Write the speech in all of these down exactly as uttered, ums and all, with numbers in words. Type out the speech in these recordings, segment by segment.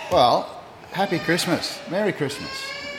Well, happy Christmas. Merry Christmas.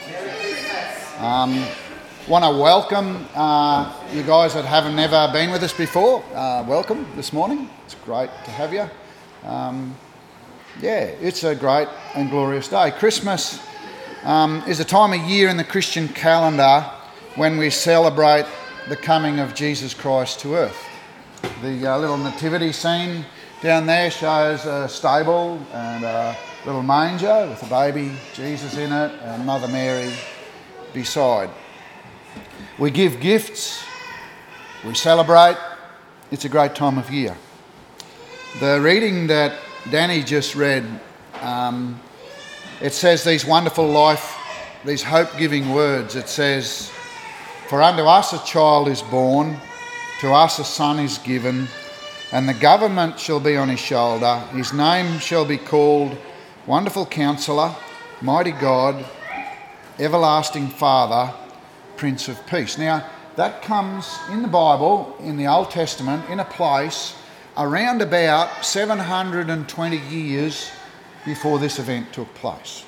Um, want to welcome uh, you guys that haven't never been with us before. Uh, welcome this morning. It's great to have you. Um, yeah, it's a great and glorious day. Christmas um, is a time of year in the Christian calendar when we celebrate the coming of Jesus Christ to earth. The uh, little nativity scene down there shows a stable and a little manger with a baby Jesus in it and Mother Mary beside. We give gifts, we celebrate. It's a great time of year. The reading that Danny just read, um, it says these wonderful life, these hope-giving words. It says, "For unto us a child is born, to us a son is given, and the government shall be on his shoulder. His name shall be called Wonderful Counselor, Mighty God, Everlasting Father, Prince of Peace." Now, that comes in the Bible, in the Old Testament, in a place around about seven hundred twenty years before this event took place.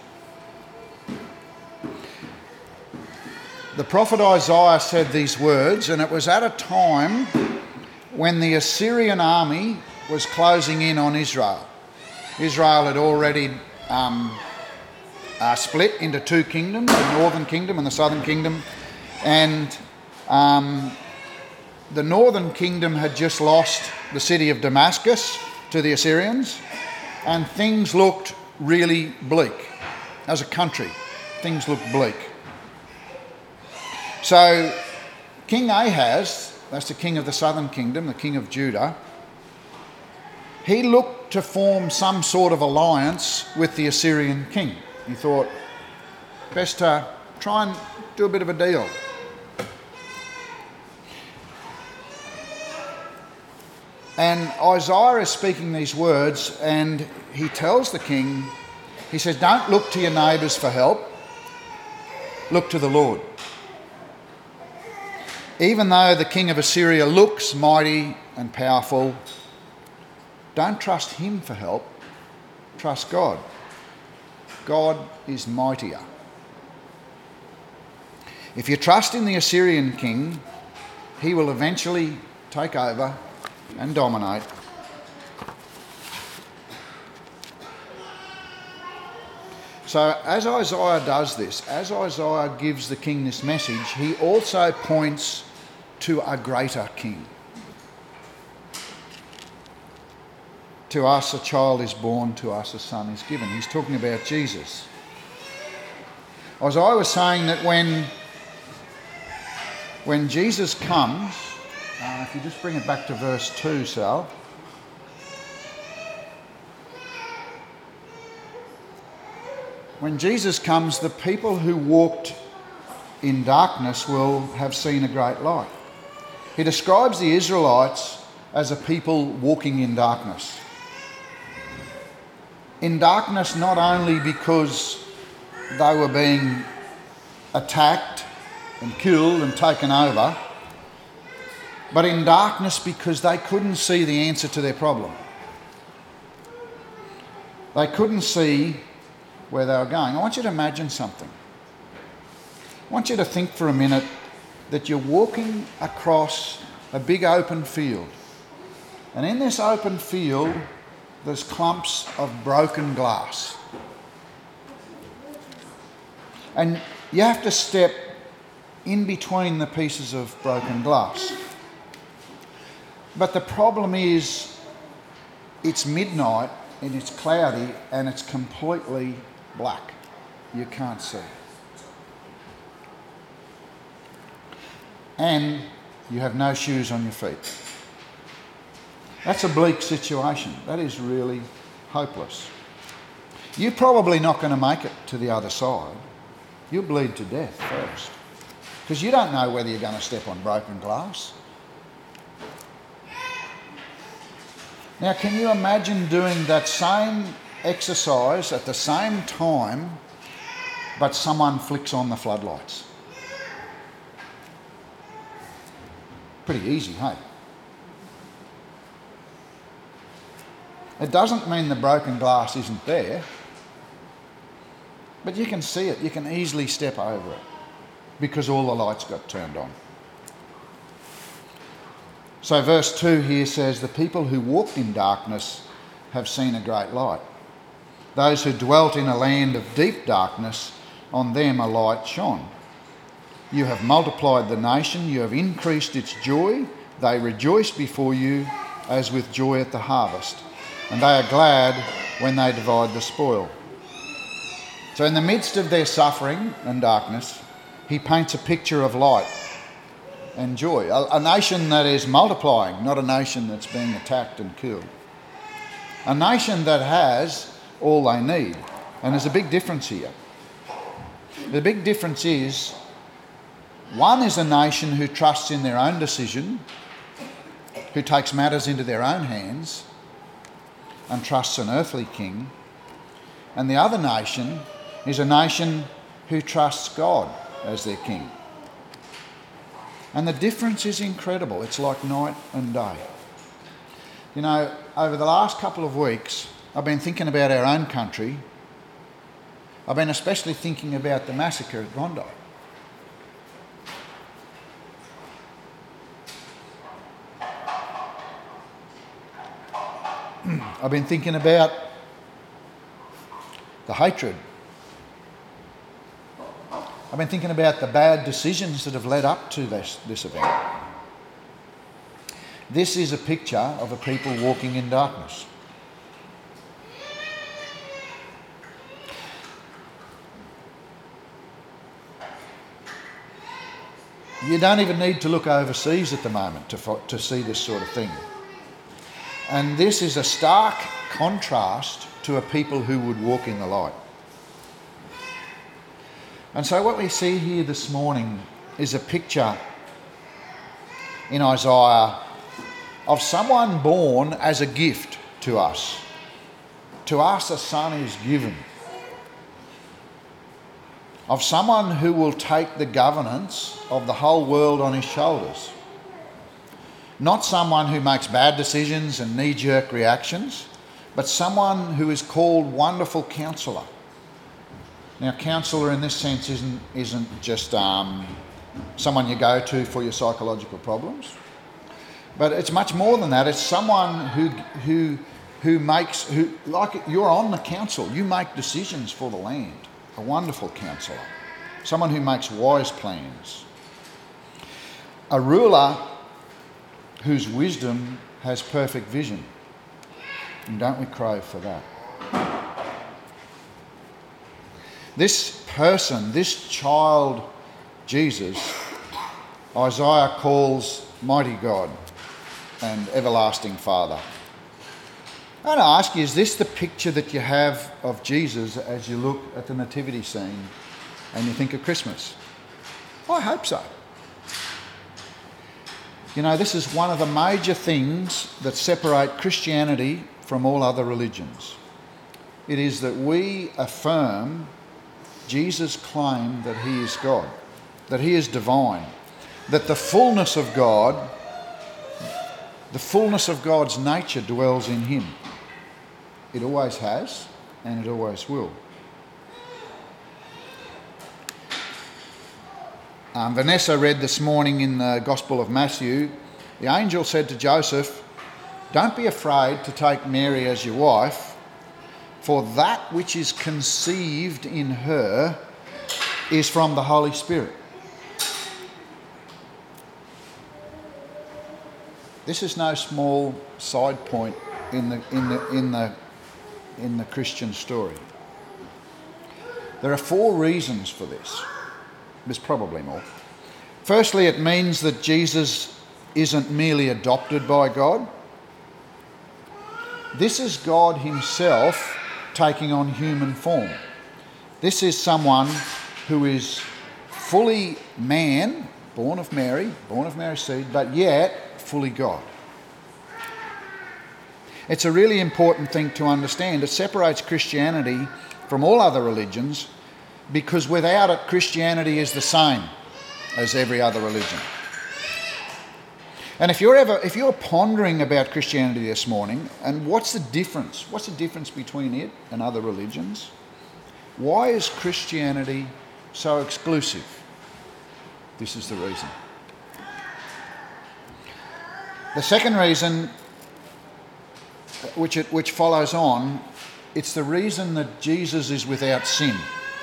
The prophet Isaiah said these words, and it was at a time when the Assyrian army was closing in on Israel. Israel had already um, uh, split into two kingdoms, the northern kingdom and the southern kingdom, and um, the northern kingdom had just lost the city of Damascus to the Assyrians, and things looked really bleak. As a country, things looked bleak. So King Ahaz, that's the king of the southern kingdom, the king of Judah, he looked to form some sort of alliance with the Assyrian king. He thought, best to try and do a bit of a deal. And Isaiah is speaking these words, and he tells the king, he says, don't look to your neighbours for help, look to the Lord. Even though the king of Assyria looks mighty and powerful, don't trust him for help, trust God. God is mightier. If you trust in the Assyrian king, he will eventually take over and dominate. So as Isaiah does this, as Isaiah gives the king this message, he also points to a greater king. To us a child is born, to us a son is given. He's talking about Jesus. Isaiah was saying that when, when Jesus comes, uh, if you just bring it back to verse two, Sal. When Jesus comes, the people who walked in darkness will have seen a great light. He describes the Israelites as a people walking in darkness. In darkness not only because they were being attacked and killed and taken over, but in darkness because they couldn't see the answer to their problem. They couldn't see where they were going. I want you to imagine something. I want you to think for a minute that you're walking across a big open field. And in this open field, there's clumps of broken glass. And you have to step in between the pieces of broken glass. But the problem is, it's midnight and it's cloudy and it's completely black. You can't see. And you have no shoes on your feet. That's a bleak situation. That is really hopeless. You're probably not going to make it to the other side. You'll bleed to death first. Because you don't know whether you're going to step on broken glass. Now, can you imagine doing that same exercise at the same time, but someone flicks on the floodlights? Pretty easy, hey? It doesn't mean the broken glass isn't there. But you can see it. You can easily step over it because all the lights got turned on. So verse two here says, the people who walked in darkness have seen a great light. Those who dwelt in a land of deep darkness, on them a light shone. You have multiplied the nation, you have increased its joy. They rejoice before you as with joy at the harvest, and they are glad when they divide the spoil. So in the midst of their suffering and darkness, he paints a picture of light and joy. A, a nation that is multiplying, not a nation that's being attacked and killed. A nation that has all they need. And there's a big difference here. The big difference is, one is a nation who trusts in their own decision, who takes matters into their own hands and trusts an earthly king. And the other nation is a nation who trusts God as their king. And the difference is incredible. It's like night and day. You know, over the last couple of weeks, I've been thinking about our own country. I've been especially thinking about the massacre at Bondi. I've been thinking about the hatred. I've been thinking about the bad decisions that have led up to this, this event. This is a picture of a people walking in darkness. You don't even need to look overseas at the moment to, fo- to see this sort of thing. And this is a stark contrast to a people who would walk in the light. And so what we see here this morning is a picture in Isaiah of someone born as a gift to us. To us a son is given. Of someone who will take the governance of the whole world on his shoulders. Not someone who makes bad decisions and knee-jerk reactions, but someone who is called Wonderful Counselor. Now, counsellor in this sense isn't, isn't just um, someone you go to for your psychological problems, but it's much more than that. It's someone who who who makes, who like you're on the council, you make decisions for the land. A wonderful counsellor, someone who makes wise plans. A ruler whose wisdom has perfect vision. And don't we crave for that? This person, this child, Jesus, Isaiah calls Mighty God and Everlasting Father. I want to ask you, is this the picture that you have of Jesus as you look at the nativity scene and you think of Christmas? I hope so. You know, this is one of the major things that separate Christianity from all other religions. It is that we affirm Jesus' claim that he is God, that he is divine, that the fullness of God, the fullness of God's nature dwells in him. It always has, and it always will. Um, Vanessa read this morning in the Gospel of Matthew, the angel said to Joseph, "Don't be afraid to take Mary as your wife, for that which is conceived in her is from the Holy Spirit." This is no small side point in the in the in the in the Christian story. There are four reasons for this. There's probably more. Firstly, it means that Jesus isn't merely adopted by God. This is God himself taking on human form. This is someone who is fully man, born of Mary, born of Mary's seed, but yet fully God. It's a really important thing to understand. It separates Christianity from all other religions, because without it, Christianity is the same as every other religion. And if you're ever, if you're pondering about Christianity this morning, and what's the difference? What's the difference between it and other religions? Why is Christianity so exclusive? This is the reason. The second reason, which, it, which follows on, it's the reason that Jesus is without sin.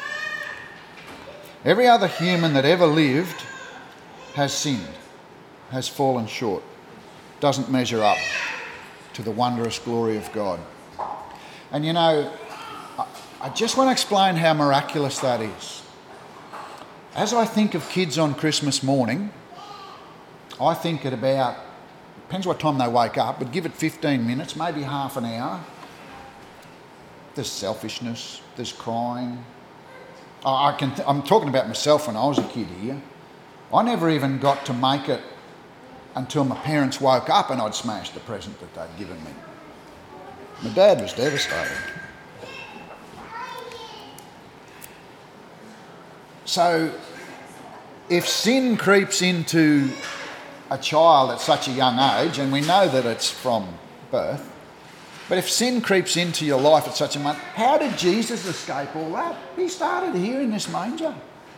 Every other human that ever lived has sinned, has fallen short, doesn't measure up to the wondrous glory of God. And you know, I, I just want to explain how miraculous that is. As I think of kids on Christmas morning, I think at about, depends what time they wake up, but give it fifteen minutes, maybe half an hour. There's selfishness, there's crying. I can th- I'm talking about myself when I was a kid here. I never even got to make it until my parents woke up and I'd smashed the present that they'd given me. My dad was devastated. So, if sin creeps into a child at such a young age, and we know that it's from birth, but if sin creeps into your life at such a moment, how did Jesus escape all that? He started here in this manger.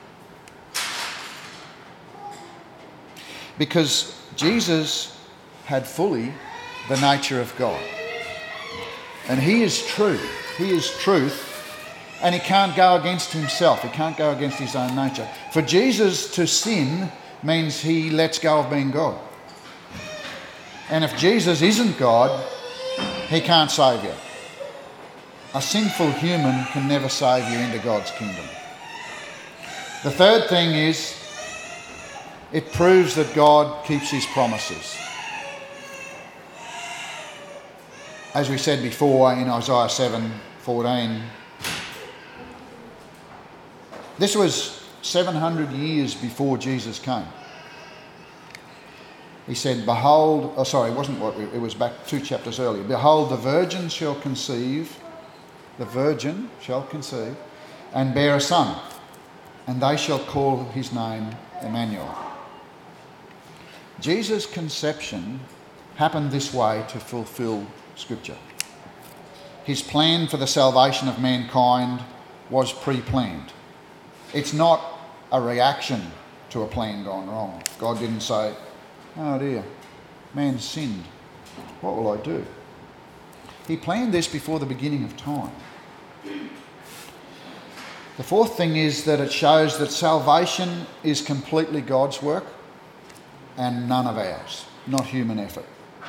Because Jesus had fully the nature of God. And he is true. He is truth. And he can't go against himself. He can't go against his own nature. For Jesus to sin means he lets go of being God. And if Jesus isn't God, he can't save you. A sinful human can never save you into God's kingdom. The third thing is, it proves that God keeps his promises. As we said before in Isaiah seven fourteen, this was seven hundred years before Jesus came. He said, behold, oh sorry, it wasn't what, we, it was back two chapters earlier. Behold, the virgin shall conceive, the virgin shall conceive, and bear a son, and they shall call his name Emmanuel. Jesus' conception happened this way to fulfill Scripture. His plan for the salvation of mankind was pre-planned. It's not a reaction to a plan gone wrong. God didn't say, oh dear, man sinned. What will I do? He planned this before the beginning of time. The fourth thing is that it shows that salvation is completely God's work and none of ours, not human effort.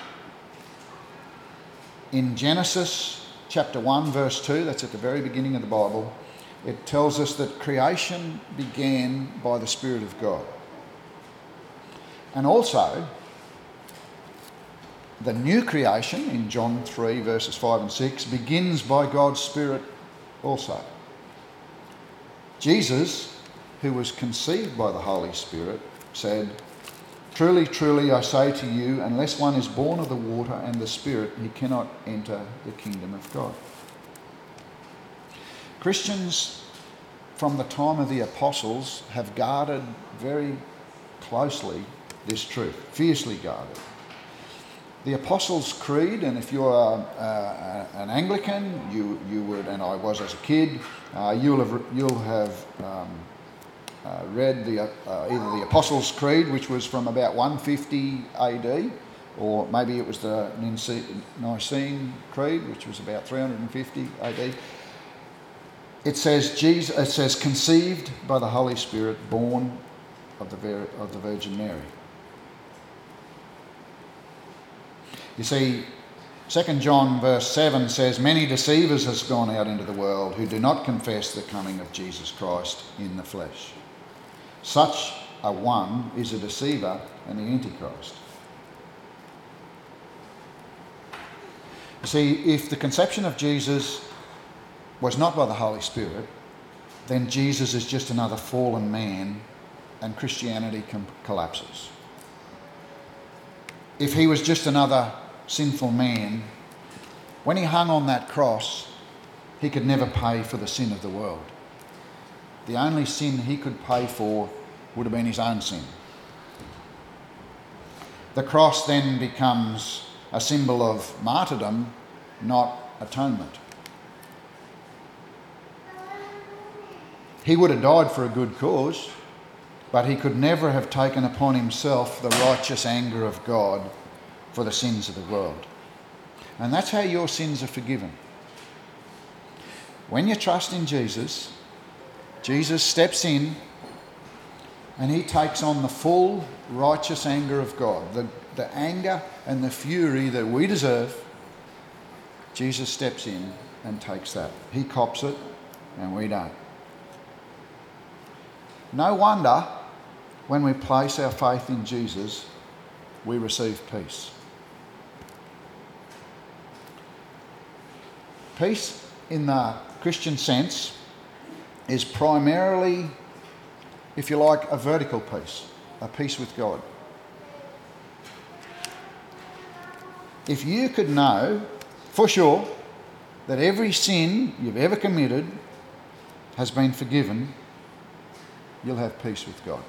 In Genesis chapter one, verse two, that's at the very beginning of the Bible, it tells us that creation began by the Spirit of God. And also, the new creation in John three, verses five and six, begins by God's Spirit also. Jesus, who was conceived by the Holy Spirit, said, truly, truly, I say to you, unless one is born of the water and the Spirit, he cannot enter the kingdom of God. Christians from the time of the apostles have guarded very closely this truth, fiercely guarded. The Apostles' Creed, and if you're uh, uh, an Anglican, you you would, and I was as a kid, uh, you'll have you'll have um, uh, read the uh, either the Apostles' Creed, which was from about one fifty A D, or maybe it was the Nicene Creed, which was about three hundred fifty A D. It says Jesus. It says conceived by the Holy Spirit, born of the Vir- of the Virgin Mary. You see, Second John verse seven says, many deceivers has gone out into the world who do not confess the coming of Jesus Christ in the flesh. Such a one is a deceiver and the Antichrist. You see, if the conception of Jesus was not by the Holy Spirit, then Jesus is just another fallen man and Christianity com- collapses. If he was just another sinful man, when he hung on that cross, he could never pay for the sin of the world. The only sin he could pay for would have been his own sin. The cross then becomes a symbol of martyrdom, not atonement. He would have died for a good cause, but he could never have taken upon himself the righteous anger of God for the sins of the world. And that's how your sins are forgiven. When you trust in Jesus, Jesus steps in and he takes on the full righteous anger of God, the, the anger and the fury that we deserve. Jesus steps in and takes that. He cops it and we don't. No wonder when we place our faith in Jesus, we receive peace. Peace in the Christian sense is primarily, if you like, a vertical peace, a peace with God. If you could know for sure that every sin you've ever committed has been forgiven, you'll have peace with God.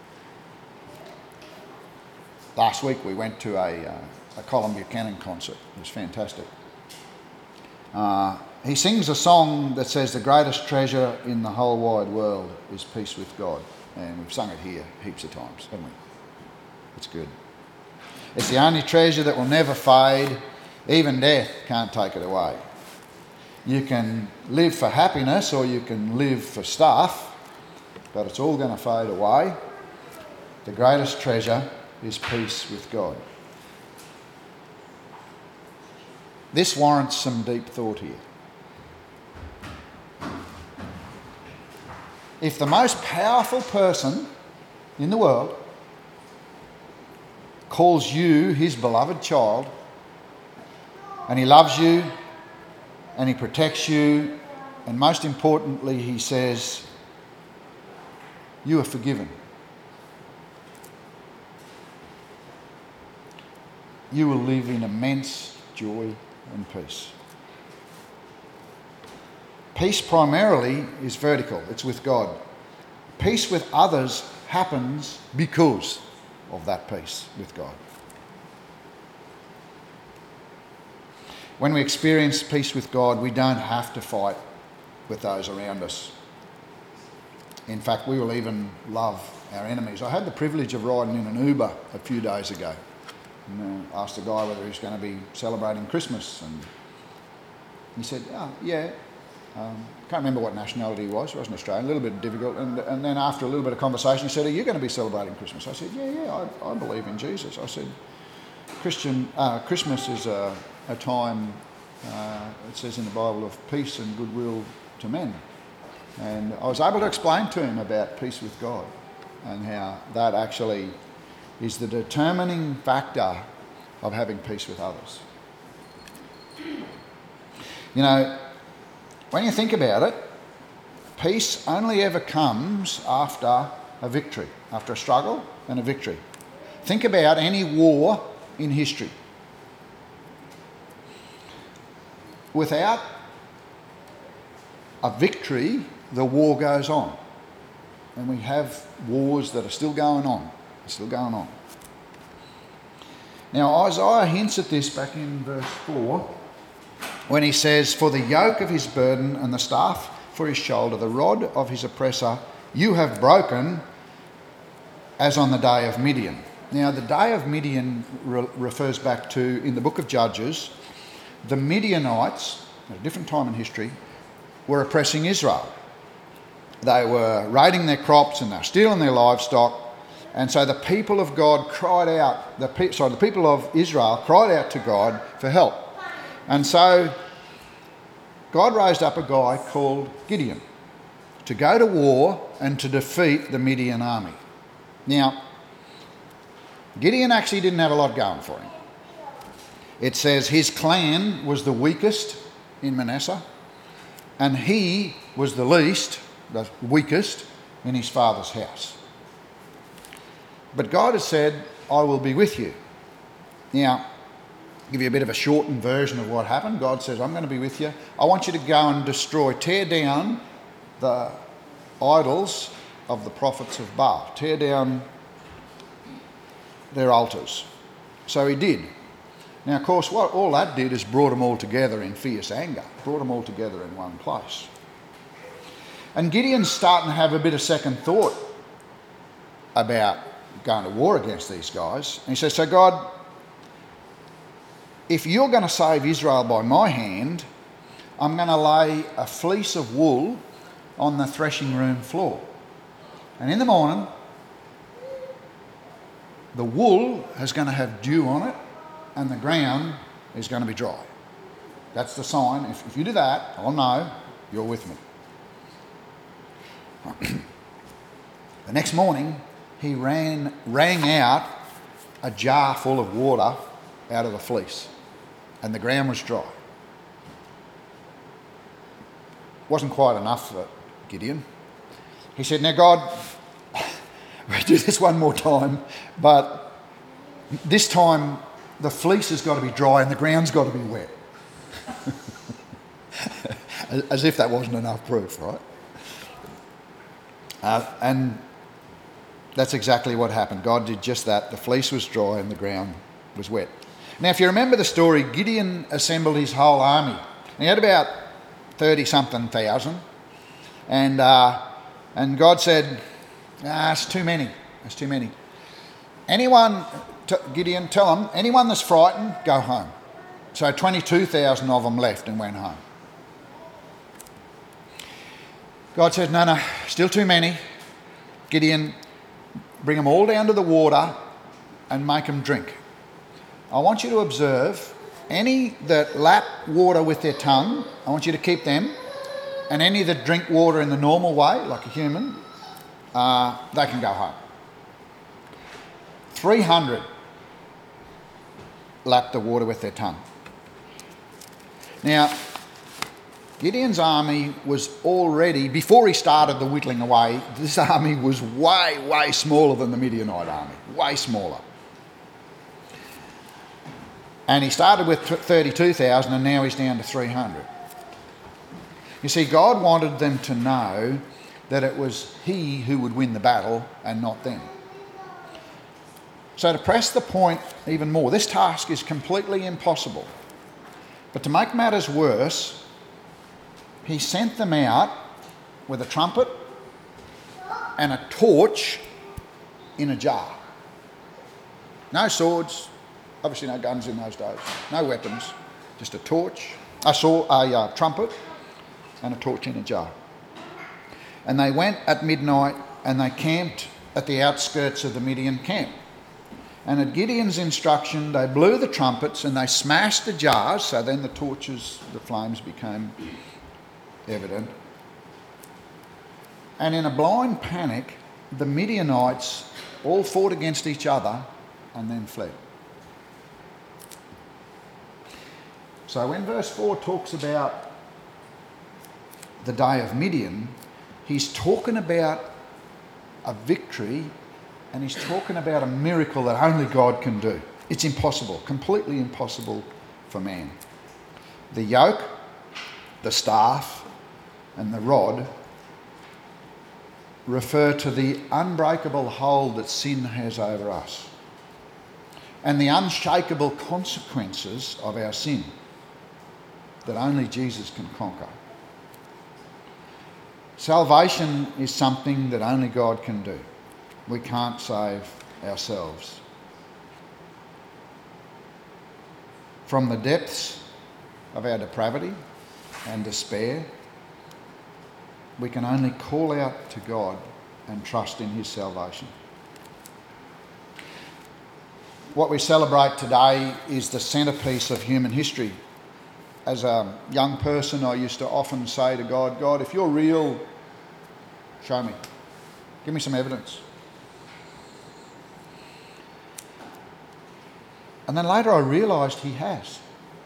Last week we went to a, uh, a Colin Buchanan concert. It was fantastic. Uh, he sings a song that says the greatest treasure in the whole wide world is peace with God. And we've sung it here heaps of times, haven't we? It's good. It's the only treasure that will never fade. Even death can't take it away. You can live for happiness or you can live for stuff, but it's all going to fade away. The greatest treasure is peace with God. This warrants some deep thought here. If the most powerful person in the world calls you his beloved child, and he loves you, and he protects you, and most importantly, he says, you are forgiven. You will live in immense joy and peace. Peace primarily is vertical, it's with God. Peace with others happens because of that peace with God. When we experience peace with God, we don't have to fight with those around us. In fact, we will even love our enemies. I had the privilege of riding in an Uber a few days ago. And I asked the guy whether he was going to be celebrating Christmas, and he said, oh, yeah. Um, can't remember what nationality he was. He wasn't Australian, a little bit difficult. And, and then after a little bit of conversation, he said, are you going to be celebrating Christmas? I said, yeah, yeah, I, I believe in Jesus. I said, Christian, uh, Christmas is a, a time, uh, it says in the Bible, of peace and goodwill to men. And I was able to explain to him about peace with God and how that actually is the determining factor of having peace with others. You know, when you think about it, peace only ever comes after a victory, after a struggle and a victory. Think about any war in history. Without a victory, the war goes on. And we have wars that are still going on. Still going on. Now, Isaiah hints at this back in verse four when he says, for the yoke of his burden and the staff for his shoulder, the rod of his oppressor, you have broken as on the day of Midian. Now, the day of Midian re- refers back to, in the book of Judges, the Midianites, at a different time in history, were oppressing Israel. They were raiding their crops and they were stealing their livestock. And so the people of God cried out, the pe- sorry, the people of Israel cried out to God for help. And so God raised up a guy called Gideon to go to war and to defeat the Midian army. Now, Gideon actually didn't have a lot going for him. It says his clan was the weakest in Manasseh, and he was the least, the weakest, in his father's house. But God has said, I will be with you. Now, I'll give you a bit of a shortened version of what happened. God says, I'm going to be with you. I want you to go and destroy, tear down the idols of the prophets of Baal. Tear down their altars. So he did. Now, of course, what all that did is brought them all together in fierce anger. Brought them all together in one place. And Gideon's starting to have a bit of second thought about going to war against these guys. And he says, so God, if you're going to save Israel by my hand, I'm going to lay a fleece of wool on the threshing room floor. And in the morning, the wool is going to have dew on it and the ground is going to be dry. That's the sign. If, if you do that, I'll know you're with me. The next morning, he ran, rang out a jar full of water out of the fleece, and the ground was dry. Wasn't quite enough for Gideon. He said, now God, we'll do this one more time, but this time the fleece has got to be dry and the ground's got to be wet. As if that wasn't enough proof, right? Uh, and that's exactly what happened. God did just that. The fleece was dry and the ground was wet. Now, if you remember the story, Gideon assembled his whole army. He had about thirty-something thousand. And, uh, and God said, ah, it's too many. It's too many. Anyone, t- Gideon, tell them, anyone that's frightened, go home. So twenty-two thousand of them left and went home. God said, no, no, still too many. Gideon, bring them all down to the water and make them drink. I want you to observe any that lap water with their tongue, I want you to keep them. And any that drink water in the normal way, like a human, uh, they can go home. three hundred lapped the water with their tongue. Now, Gideon's army was already, before he started the whittling away, this army was way, way smaller than the Midianite army, way smaller. And he started with thirty-two thousand and now he's down to three hundred. You see, God wanted them to know that it was he who would win the battle and not them. So to press the point even more, this task is completely impossible. But to make matters worse, he sent them out with a trumpet and a torch in a jar. No swords, obviously no guns in those days, no weapons, just a torch, I saw a uh, trumpet and a torch in a jar. And they went at midnight and they camped at the outskirts of the Midian camp. And at Gideon's instruction, they blew the trumpets and they smashed the jars, so then the torches, the flames became evident. And in a blind panic, the Midianites all fought against each other and then fled. So when verse four talks about the day of Midian, he's talking about a victory and he's talking about a miracle that only God can do. It's impossible, completely impossible for man. The yoke, the staff, and the rod refer to the unbreakable hold that sin has over us and the unshakable consequences of our sin that only Jesus can conquer. Salvation is something that only God can do. We can't save ourselves. From the depths of our depravity and despair, we can only call out to God and trust in his salvation. What we celebrate today is the centrepiece of human history. As a young person, I used to often say to God, God, if you're real, show me. Give me some evidence. And then later I realised he has.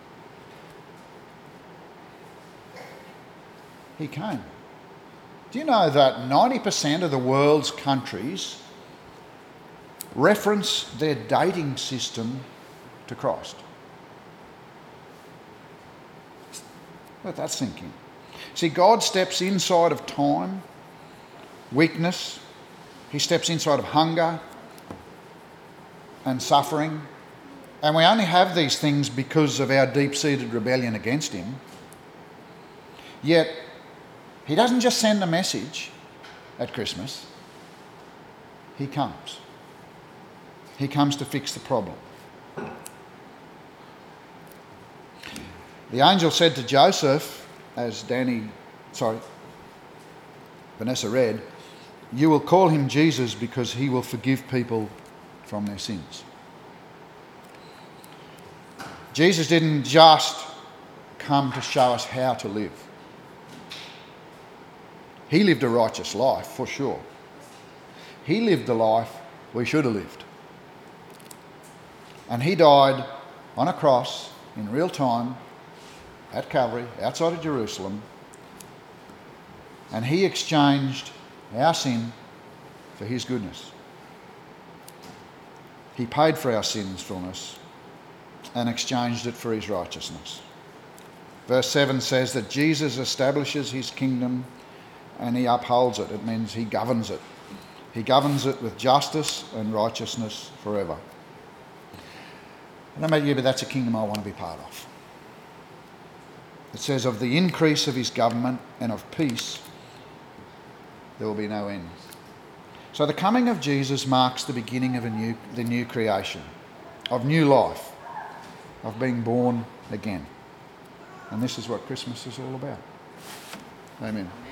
He came. Do you know that ninety percent of the world's countries reference their dating system to Christ? Let that sink in. See, God steps inside of time, weakness. He steps inside of hunger and suffering. And we only have these things because of our deep-seated rebellion against him. Yet, He doesn't just send a message at Christmas. He comes. He comes to fix the problem. The angel said to Joseph, as Danny, sorry, Vanessa read, "You will call him Jesus because he will forgive people from their sins." Jesus didn't just come to show us how to live. He lived a righteous life, for sure. He lived the life we should have lived. And he died on a cross in real time at Calvary, outside of Jerusalem. And he exchanged our sin for his goodness. He paid for our sins from us and exchanged it for his righteousness. Verse seven says that Jesus establishes his kingdom and he upholds it. It means he governs it. He governs it with justice and righteousness forever. I don't know about you, but that's a kingdom I want to be part of. It says, of the increase of his government and of peace, there will be no end. So the coming of Jesus marks the beginning of a new, the new creation, of new life, of being born again. And this is what Christmas is all about. Amen.